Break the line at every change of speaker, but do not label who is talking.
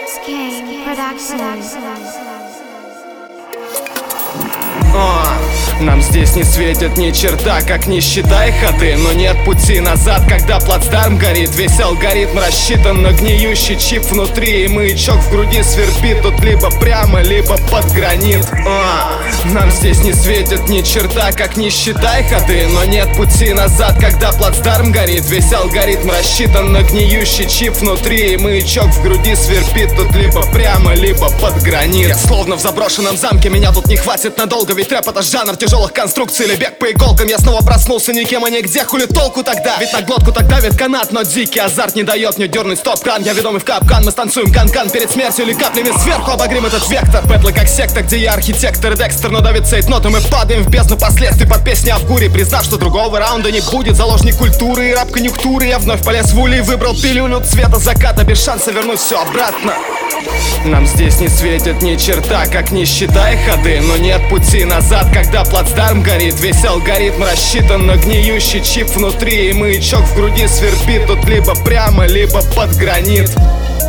Skane Productions.
Нам здесь не светит ни черта, как не считай ходы. Но нет пути назад, когда плацдарм горит. Весь алгоритм рассчитан на гниющий чип внутри, и маячок в груди свербит тут либо прямо, либо под гранит. Нам здесь не светит ни черта, как не считай ходы. Но нет пути назад, когда плацдарм горит. Весь алгоритм рассчитан на гниющий чип внутри, и маячок в груди свербит тут либо прямо, либо под гранит. Я словно в заброшенном замке, меня тут не хватит надолго. Ведь рэп — это жанр тяжелых конструкций или бег по иголкам. Я снова проснулся никем и нигде, хули толку тогда? Ведь на глотку так давит канат, но дикий азарт не дает мне дернуть стоп-кран. Я ведомый в капкан, мы станцуем кан-кан перед смертью или каплями сверху обогрим этот вектор. Бэтлы как секта, где я архитектор и Декстер, но давит цейтноты, мы падаем в бездну последствий под песни Авгури. Признав, что другого раунда не будет, заложник культуры и раб-конъюнктуры, я вновь полез в улей и выбрал пилюлю цвета заката, без шанса вернуть все обратно. Нам здесь не светит ни черта, как не считай ходы. Но нет пути назад, когда плацдарм горит. Весь алгоритм рассчитан на гниющий чип внутри, и маячок в груди свербит тут либо прямо, либо под гранит.